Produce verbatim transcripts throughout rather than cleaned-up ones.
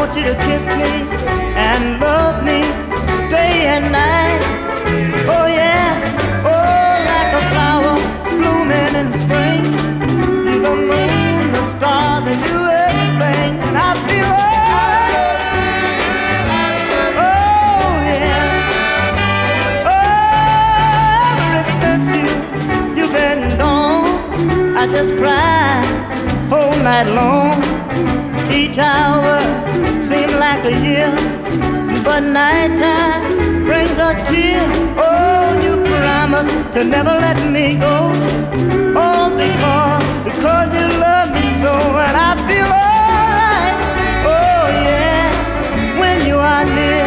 want you to kiss me and love me day and night. Oh yeah, oh, like a flower blooming in spring. You the moon, the stars, and you everything, and I feel alright. Oh yeah, oh, ever since you you've been gone, I just cry whole night long. Each hour seems like a year, but nighttime brings a tear. Oh, you promised to never let me go. Oh, because, because you love me so, and I feel alright. Oh, yeah, when you are near.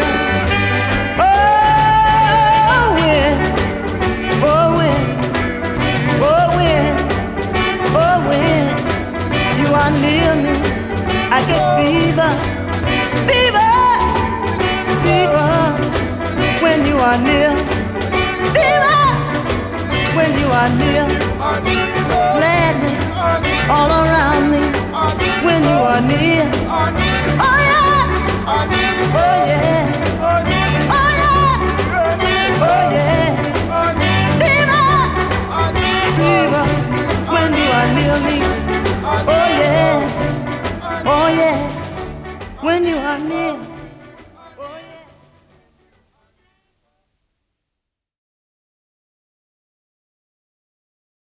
Oh, when, oh, when, oh, when, oh, when you are near me, I get fever, fever, fever when you are near. Fever when you are near. Gladness all around me when you are near. Oh yeah, oh yeah, oh yeah, oh yeah. Fever, fever when you are near me. Oh yeah. Oh yeah, when you are near.